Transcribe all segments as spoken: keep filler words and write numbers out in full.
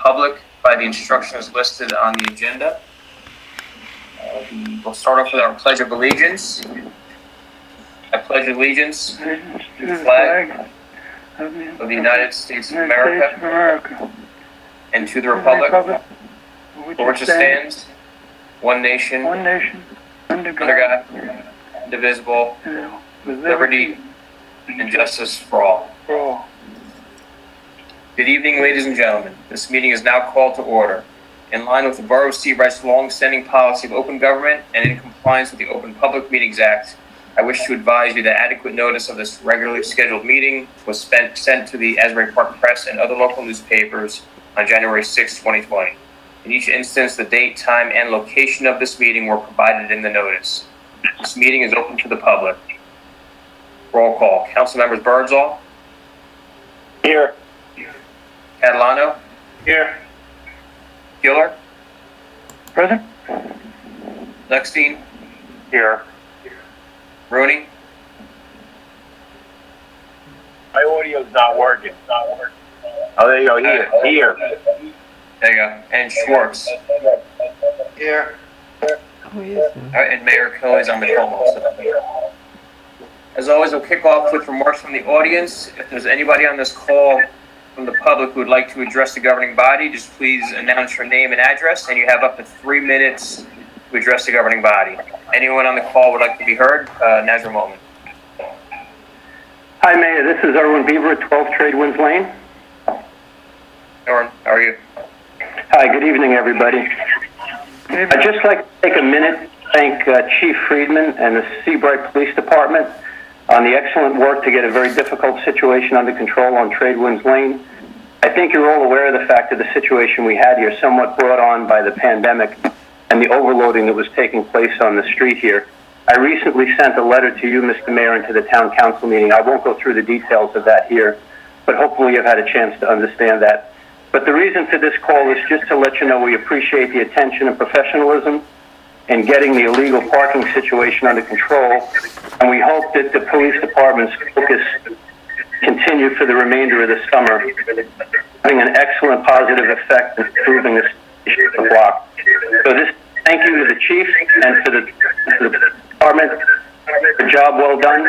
public by the instructions listed on the agenda. Uh, we'll start off with our Pledge of Allegiance. I pledge allegiance to the flag of the United States of America and to the republic for which it stands, one nation, One nation, under under God, indivisible, with liberty and justice for all. for all. Good evening, ladies and gentlemen. This meeting is now called to order. In line with the Borough of Sebright's long-standing policy of open government and in compliance with the Open Public Meetings Act, I wish to advise you that adequate notice of this regularly scheduled meeting was spent, sent to the Asbury Park Press and other local newspapers on January sixth, twenty twenty. In each instance, the date, time, and location of this meeting were provided in the notice. This meeting is open to the public. Roll call. Council members Birdsall. Here. Catalano. Here. Giller. Present? Lexstein. Here. Rooney. My audio's not working. It's not working. Oh, there you go. Here. Here. There you go. And Schwartz. Here. All right, and Mayor Kelly's on the phone also. As always, we'll kick off with remarks from the audience. If there's anybody on this call from the public who would like to address the governing body, just please announce your name and address, and you have up to three minutes to address the governing body. Anyone on the call would like to be heard? Uh, now's your moment. Hi, Mayor. This is Erwin Beaver at twelve Tradewinds Lane. Erwin, how are you? Hi, good evening, everybody. I'd just like to take a minute to thank uh, Chief Friedman and the Sebright Police Department on the excellent work to get a very difficult situation under control on Tradewinds Lane. I think you're all aware of the fact that the situation we had here somewhat brought on by the pandemic and the overloading that was taking place on the street here. I recently sent a letter to you, Mister Mayor, and to the Town Council meeting. I won't go through the details of that here, but hopefully you've had a chance to understand that. But the reason for this call is just to let you know we appreciate the attention and professionalism in getting the illegal parking situation under control, and we hope that the police department's focus continue for the remainder of the summer, having an excellent positive effect in improving the situation of the block. So this, thank you to the chief and to the, to the department. A job well done.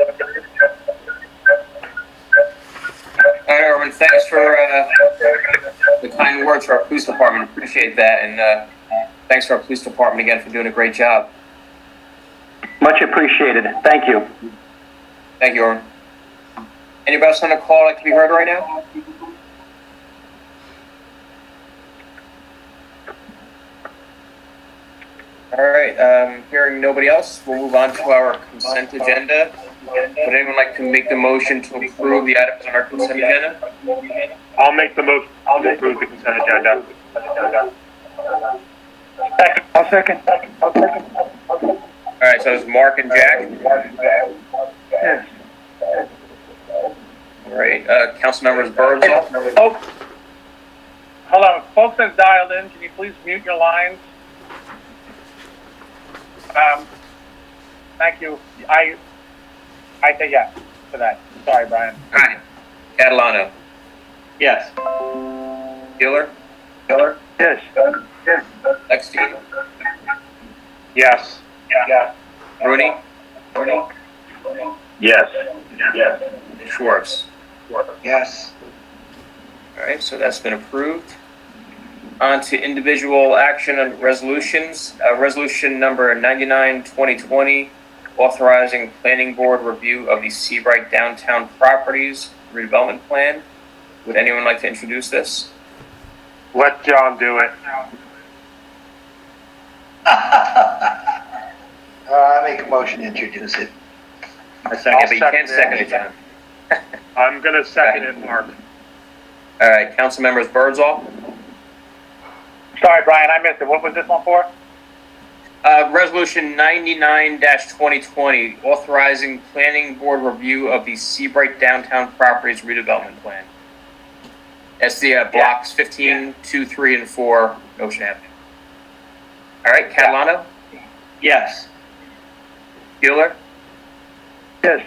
All right, Erwin, thanks for uh, the kind words for our police department. Appreciate that, and uh, thanks to our police department again for doing a great job. Much appreciated. Thank you. Thank you, Erwin. Anybody else on the call like to be heard right now? All right, um, hearing nobody else, we'll move on to our consent agenda. Would anyone like to make the motion to approve the items on our consent agenda? I'll make the motion. I'll approve the consent agenda. I'll second. I'll second. All right, so it's Mark and Jack. Yes. All right, uh, council members Birdsall. Folks, hold on. Folks have dialed in. Can you please mute your lines? Um, thank you. I I say yes to that. Sorry, Brian. All right, Catalano. Yes. Giller. Giller. Yes. Yes. Lexstein. Yes. Yeah. Rooney. Rooney. Yes. Yes. Schwartz. Yes. All right, so that's been approved. On to individual action and resolutions. Uh, resolution number ninety-nine twenty twenty, authorizing planning board review of the Sebright Downtown Properties redevelopment plan. Would anyone like to introduce this? Let John do it. Uh, I make a motion to introduce it. I second, I'll but you second can't it. second it, John. I'm gonna second it, Mark. All right, council members Birdsall. Sorry, Brian. I missed it. What was this one for? Uh, resolution ninety-nine twenty twenty, authorizing planning board review of the Sebright Downtown Properties redevelopment plan. That's the uh, blocks fifteen, two, three, and four, Ocean Avenue. All right, Catalano. Yes. Giller. Yes.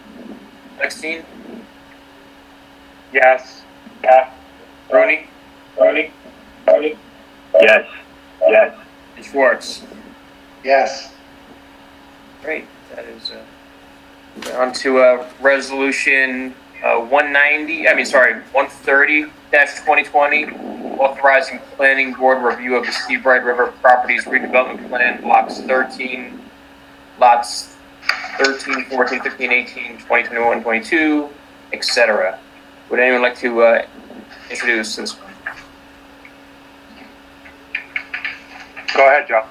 Lexstein. Yes. Yeah. Rooney. Rooney? Rooney? Yes. Yes. And Schwartz. Yes. Great. That is, uh, we're on to, uh, resolution, uh, one ninety, I mean, sorry, one thirty twenty twenty, authorizing planning board review of the Seabright River Properties redevelopment plan, blocks thirteen, lots thirteen, fourteen, fifteen, eighteen, twenty, twenty-one, twenty-two, et cetera. Would anyone like to, uh, introduce this one? Go ahead, Joe.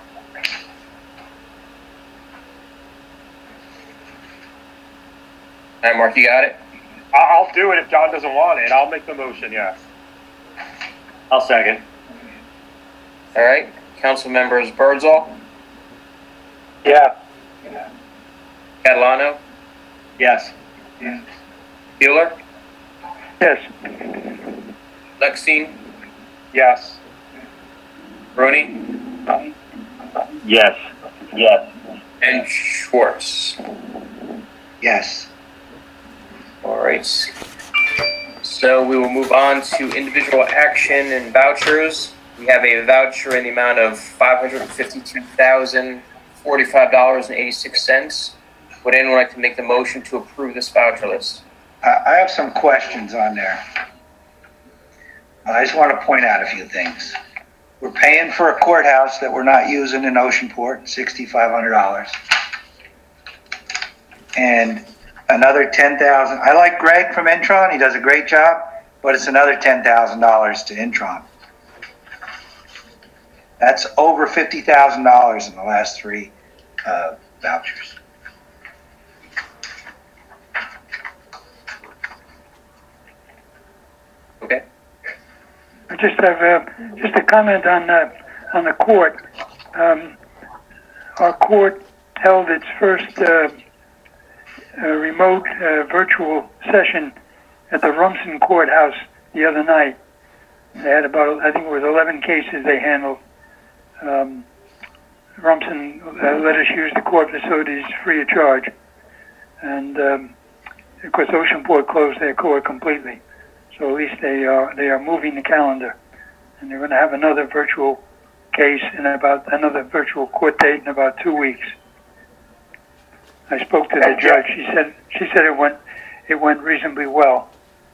All right, Mark, you got it? I- I'll do it if John doesn't want it. I'll make the motion, yes. I'll second. All right, council members Birdsall, Yeah. Catalano, Yes. Bueller, Yes. Lexstein, Yes. Rooney, Yes. Yes. and Schwartz. Yes. All right. So we will move on to individual action and vouchers. We have a voucher in the amount of five hundred fifty-two thousand forty-five dollars and eighty-six cents. Would anyone like to make the motion to approve this voucher list? I I have some questions on there. I just want to point out a few things. We're paying for a courthouse that we're not using in Oceanport, sixty-five hundred dollars. And another ten thousand dollars. I like Greg from Intron. He does a great job, but it's another ten thousand dollars to Intron. That's over fifty thousand dollars in the last three uh, vouchers. Okay. I just have, uh, just a comment on, uh, on the court. Um, our court held its first, uh, uh, remote, uh, virtual session at the Rumson Courthouse the other night. They had about, I think it was eleven cases they handled. Um, Rumson uh, let us use the court facilities free of charge. And, um, of course, Oceanport closed their court completely. So at least they are they are moving the calendar, and they're going to have another virtual case in about another virtual court date in about two weeks. I spoke to the judge. She said she said it went it went reasonably well.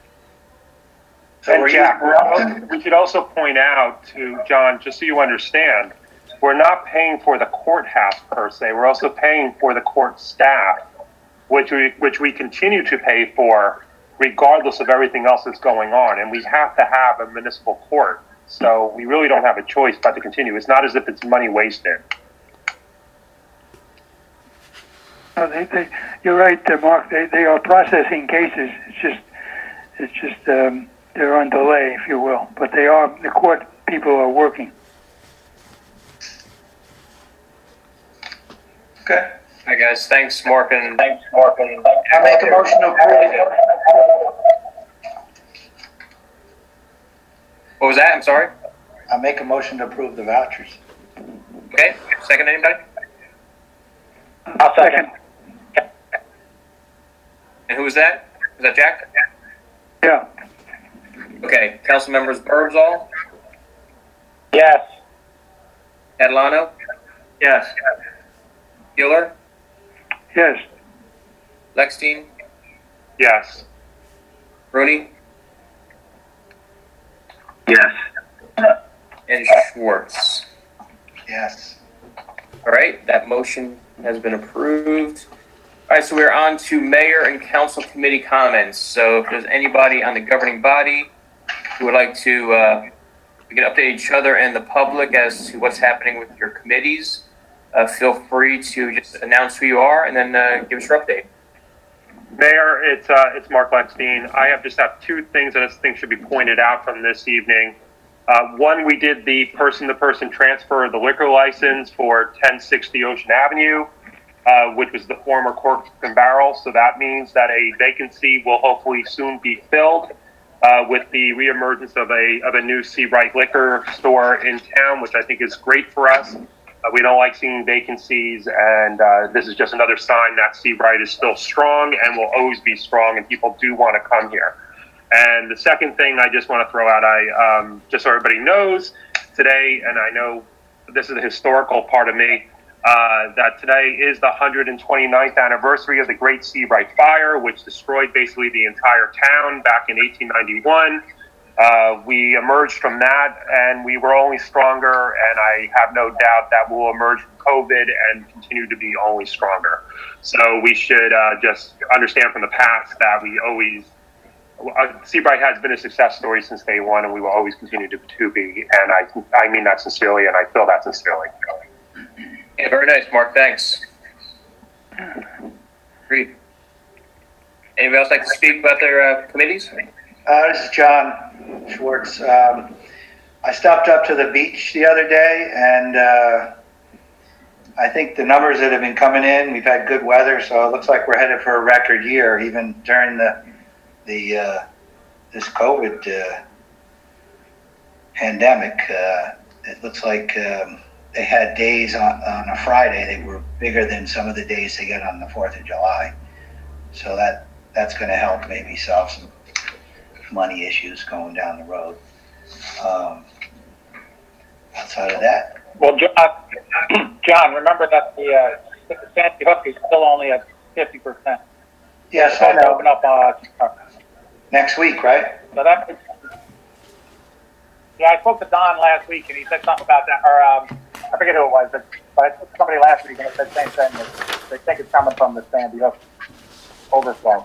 So And are you, Jack, we're also- we should also point out to John, just so you understand, we're not paying for the courthouse per se. We're also paying for the court staff, which we which we continue to pay for, regardless of everything else that's going on. And we have to have a municipal court. So we really don't have a choice but to continue. It's not as if it's money wasted. No, they, they, you're right, uh, Mark. They they are processing cases. It's just it's just um, they're on delay, if you will. But they are the court people are working. okay. Hi, guys. Thanks, Mark. And Thanks, Mark. And I make a motion to approve. what was that? I'm sorry. I make a motion to approve the vouchers. Okay. Second, anybody? I'll second. And who was that? Was that Jack? Yeah. Okay. Council members Birdsall, Yes. Catalano, Yes. Bueller, Yes. Lexstein, Yes. Rooney, Yes. and Schwartz. Yes. All right, that motion has been approved. All right, so we're on to mayor and council committee comments. So if there's anybody on the governing body who would like to, uh, we can update each other and the public as to what's happening with your committees. Uh, feel free to just announce who you are and then uh, give us your update. Mayor, it's uh, it's Mark Lexstein. I have just have two things that I think should be pointed out from this evening. Uh, one, we did the person-to-person transfer of the liquor license for ten sixty Ocean Avenue, uh, which was the former Cork and Barrel. So that means that a vacancy will hopefully soon be filled uh, with the reemergence of a of a new Seabright liquor store in town, which I think is great for us. Uh, we don't like seeing vacancies, and uh, this is just another sign that Seabright is still strong and will always be strong, and people do want to come here. And the second thing I just want to throw out, I um, just so everybody knows today, and I know this is a historical part of me, uh, that today is the one hundred twenty-ninth anniversary of the Great Seabright Fire, which destroyed basically the entire town back in eighteen ninety-one. Uh, we emerged from that, and we were only stronger, and I have no doubt that we'll emerge from COVID and continue to be only stronger. So we should uh, just understand from the past that we always, uh, Seabright has been a success story since day one, and we will always continue to, to be, and I, I mean that sincerely, and I feel that sincerely. Yeah, very nice, Mark. Thanks. Agreed. Anybody else like to speak about their uh, committees? Uh, this is John Schwartz. Um, I stopped up to the beach the other day, and uh, I think the numbers that have been coming in, we've had good weather, so it looks like we're headed for a record year, even during the the uh, this COVID uh, pandemic. Uh, it looks like um, they had days on, on a Friday that were bigger than some of the days they get on the fourth of July. So that that's going to help maybe solve some money issues going down the road. Um, outside of that, Well, John, John, remember that the uh, Sandy Hook is still only at fifty percent. yes, So I know. open up. Uh, Next week, right? so that. Yeah, I spoke to Don last week, and he said something about that. Or um, I forget who it was, but, but I spoke to somebody last week, and they said the same thing. That they think it's coming from the Sandy Hook overflow.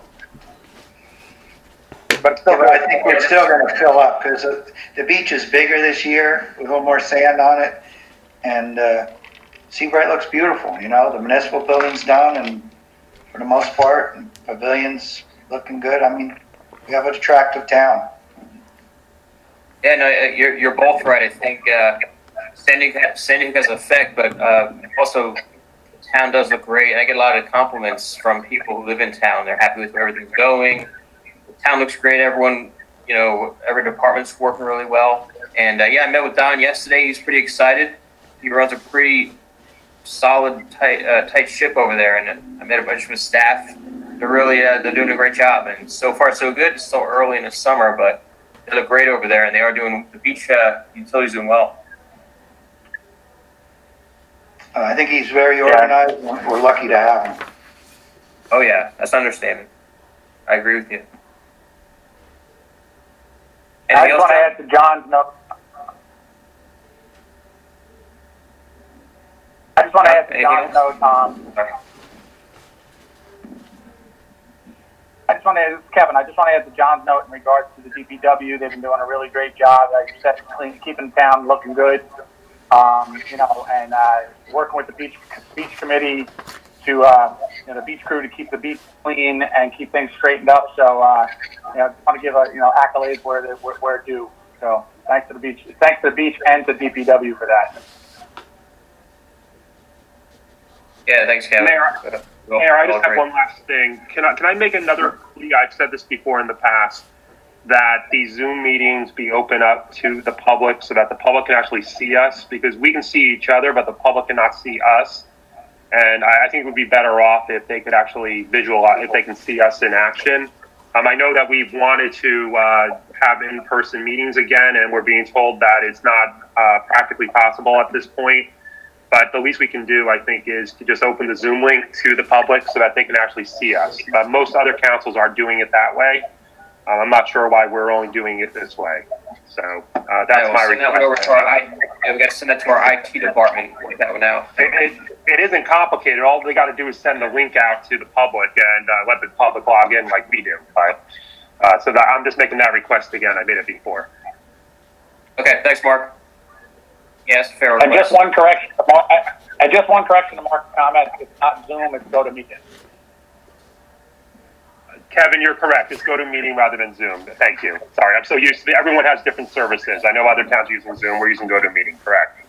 But it's still, Yeah, but I think we're still going to fill up because the beach is bigger this year with a little more sand on it, and uh, Seabright looks beautiful. You know, the municipal building's done, and for the most part, and pavilion's looking good. I mean, we have an attractive town. Yeah, no, uh, you're you're both right. I think uh, Sandy Sandy Hook has an effect, but uh, also the town does look great. I get a lot of compliments from people who live in town. They're happy with where everything's going. The town looks great. Everyone, you know, every department's working really well. And uh, yeah, I met with Don yesterday. He's pretty excited. He runs a pretty solid, tight, uh, tight ship over there. And I met a bunch of his staff. They're really, uh, they're doing a great job. And so far, so good. It's still early in the summer, but they look great over there. And they are doing the beach uh, utilities doing well. Uh, I think he's very organized. and We're lucky to have him. Oh yeah, that's understanding. I agree with you. I Anything just else, want to John? add to John's note. I just want to add to Anything John's else? note. Um, Sorry. I just want to, Kevin, I just want to add to John's note in regards to the D P W. They've been doing a really great job, like you said, clean, keeping town looking good. Um, you know, and uh, working with the beach beach committee to, uh, you know, the beach crew to keep the beach clean and keep things straightened up. So, uh, you know, I want to give a, you know, accolades where they where, where due. So, thanks to the beach, thanks to the beach and to D P W for that. Yeah, thanks, Kevin. Mayor, Uh, well, Mayor, I well, just have great. one last thing. Can I, can I make another plea? I've said this before in the past, that these Zoom meetings be open up to the public so that the public can actually see us, because we can see each other, but the public cannot see us. And I, I think it would be better off if they could actually visualize, if they can see us in action. Um, I know that we've wanted to uh, have in-person meetings again, and we're being told that it's not uh, practically possible at this point. But the least we can do, I think, is to just open the Zoom link to the public so that they can actually see us. Uh, most other councils are doing it that way. Uh, I'm not sure why we're only doing it this way. So uh, that's Yeah, we'll my send that one request. over to our I, yeah, we got to send that to our I T department. Work that one out. It, it, it isn't complicated. All they got to do is send the link out to the public and uh, let the public log in like we do. But, uh, so that, I'm just making that request again. I made it before. Okay, thanks, Mark. Yes, fair And request. just one correction, to Mark, and just one correction to Mark's comment. It's not Zoom, it's GoToMeeting. Kevin, you're correct. It's GoToMeeting rather than Zoom. Thank you. Sorry, I'm so used to it. Everyone has different services. I know other towns are using Zoom. We're using GoToMeeting. Correct.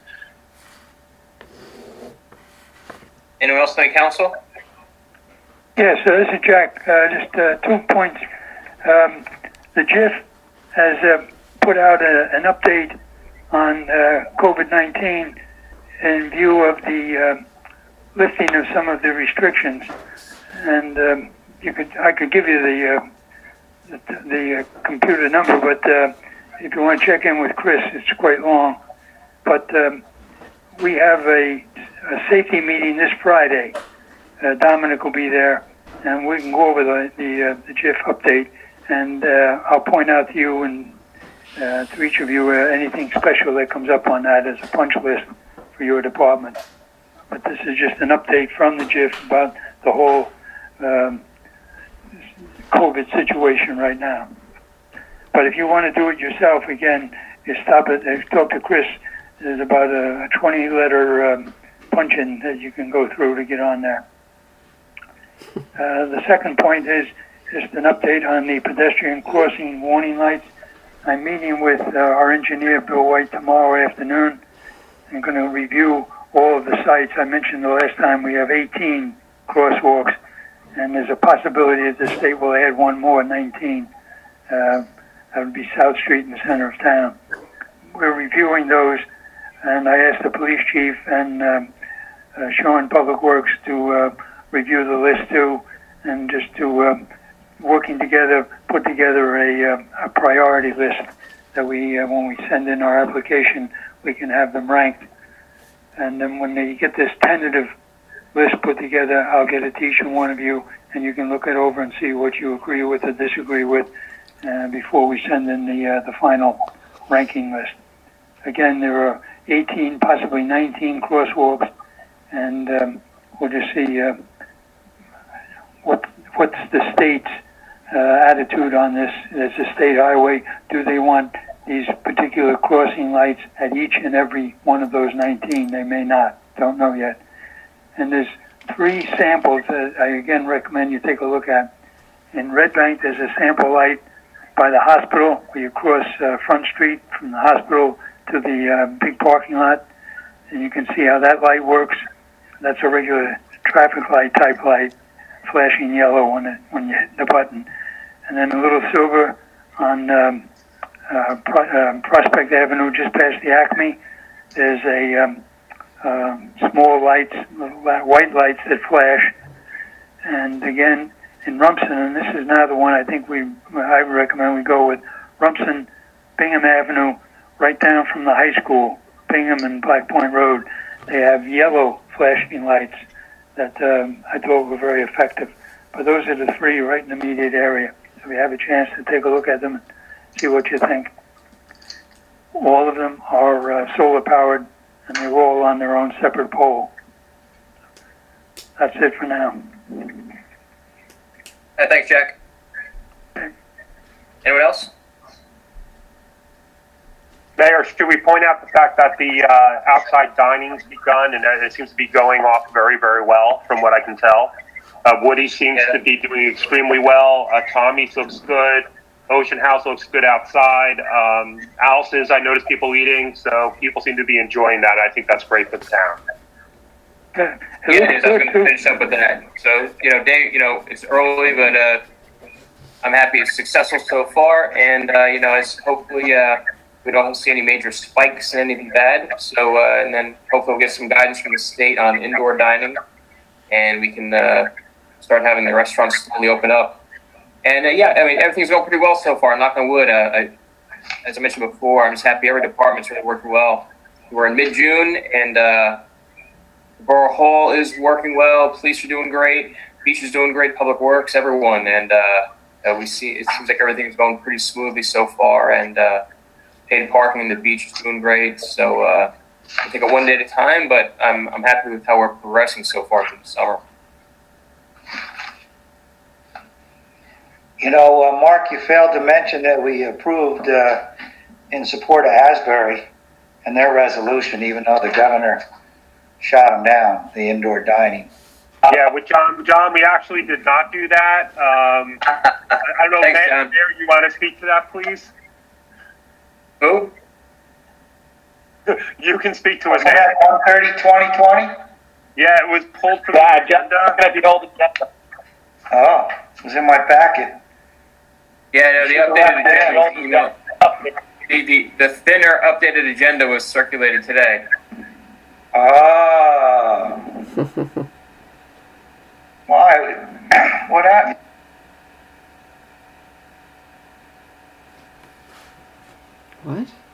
Anyone else on the council? Yes, uh, this is Jack. Uh, just uh, two points. Um, the J I F has uh, put out a, an update on uh, COVID nineteen in view of the uh, lifting of some of the restrictions. And um, you could, I could give you the uh, the, the uh, computer number, but uh, if you want to check in with Chris, it's quite long. But um, we have a, a safety meeting this Friday. Uh, Dominic will be there, and we can go over the the, uh, the J I F update, and uh, I'll point out to you and uh, to each of you uh, anything special that comes up on that as a punch list for your department. But this is just an update from the J I F about the whole um, COVID situation right now. But if you want to do it yourself, again, you stop it, uh, talk to Chris. There's about a twenty letter um, punch-in that you can go through to get on there. Uh, the second point is just an update on the pedestrian crossing warning lights. I'm meeting with uh, our engineer, Bill White, tomorrow afternoon. I'm going to review all of the sites. I mentioned the last time we have eighteen crosswalks, and there's a possibility that the state will add one more, nineteen. Uh, that would be South Street in the center of town. We're reviewing those, and I asked the police chief and um, uh, Sean Public Works to uh, review the list too, and just to uh, working together, put together a, uh, a priority list that we, uh, when we send in our application, we can have them ranked. And then when they get this tentative list put together, I'll get it to each one of you, and you can look it over and see what you agree with or disagree with uh, before we send in the uh, the final ranking list. Again, there are eighteen, possibly nineteen crosswalks, and um, we'll just see uh, what what's the state's uh, attitude on this. It's a state highway. Do they want these particular crossing lights at each and every one of those nineteen? They may not. Don't know yet. And there's three samples that I again recommend you take a look at. In Red Bank, there's a sample light by the hospital where you cross uh, Front Street from the hospital to the uh, big parking lot, and you can see how that light works. That's a regular traffic light type light, flashing yellow when it, when you hit the button. And then a little silver on um, uh, Pro- uh, Prospect Avenue, just past the Acme. There's a um, uh, small lights, white lights that flash. And again, in Rumson, and this is now the one I think we, I recommend we go with, Rumson, Bingham Avenue, right down from the high school, Bingham and Black Point Road. They have yellow flashing lights that um, I thought were very effective. But those are the three right in the immediate area. So if you have a chance to take a look at them and see what you think. All of them are uh, solar powered, and they're all on their own separate pole. That's it for now. Uh, thanks, Jack. Anyone else? Mayor, should we point out the fact that the uh, outside dining's begun, and it seems to be going off very, very well, from what I can tell. Uh, Woody seems Yeah. to be doing extremely well. Uh, Tommy's looks good. Ocean House looks good outside. Um, Alice's, I noticed people eating, so people seem to be enjoying that. I think that's great for the town. Yeah, Yeah, it is. I was going to finish up with that. So, you know, Dave, you know, it's early, but uh, I'm happy it's successful so far, and uh, you know, it's hopefully uh, we don't see any major spikes in anything bad. So, uh, and then hopefully we'll get some guidance from the state on indoor dining, and we can uh, start having the restaurants slowly open up. And uh, yeah, I mean, everything's going pretty well so far. Knock on wood. Uh, I, as I mentioned before, I'm just happy every department's really working well. We're in mid-June, and uh, Borough Hall is working well. Police are doing great. Beach is doing great. Public Works, everyone, and uh, uh, we see it seems like everything's going pretty smoothly so far. And uh, paid parking in the beach is doing great. So uh, I take it one day at a time, but I'm I'm happy with how we're progressing so far through the summer. You know, uh, Mark, you failed to mention that we approved uh, in support of Asbury and their resolution, even though the governor shot them down, the indoor dining. Yeah, with John, John, we actually did not do that. Um, I, I don't know, Thanks, Mayor, John. Mayor, you want to speak to that, please? Who? You can speak to it, Was that Mayor. one thirty, twenty twenty? Yeah, it was pulled from Yeah, the agenda. just the old agenda. Oh, it was in my packet. Yeah, no, the updated agenda was emailed. The, the, the thinner updated agenda was circulated today. Oh. Why? What happened? What?